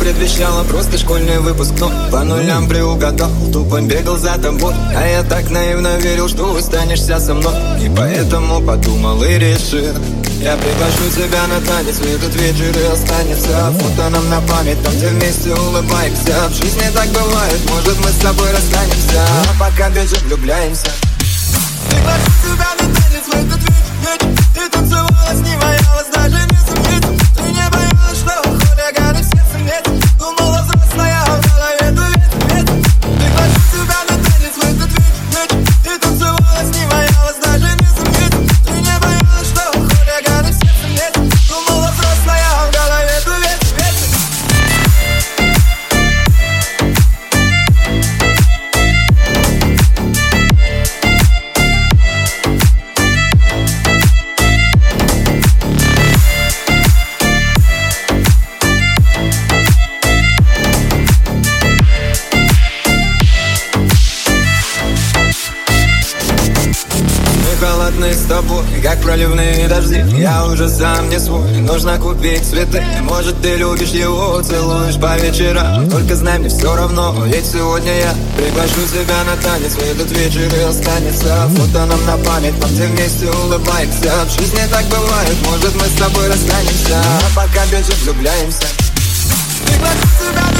предвещало просто школьный выпуск, но по нулям приугадал, тупо бегал за тобой. А я так наивно верил, что останешься со мной. И поэтому подумал и решил: я приглашу тебя на танец в этот вечер, и останется фото нам на память, там, где вместе улыбаемся. В жизни так бывает, может мы с тобой расстанемся, а пока бежим, влюбляемся. Приглашу тебя на танец в этот вечер, ты танцевала с ним, а я вас даже не заметил. Ты не боялась, что хулиганы все заметят. Думала взрослая, а в голове дует ветер. Приглашу тебя на танец в этот вечер, ты танцевала с ним, а я вас даже не заметил. Ты не боялась, что хулиганы все заметят. Думала взрослая, а в голове дует ветер. Холодные с тобой, как проливные дожди. Я уже сам не свой, нужно купить цветы. Может ты любишь его, целуешь по вечерам. Только знай, мне все равно, ведь сегодня я приглашу тебя на танец в этот вечер, и останется фото нам на память, там, где вместе улыбаемся. В жизни так бывает, может мы с тобой расстанемся, а пока бежим, влюбляемся. Приглашу тебя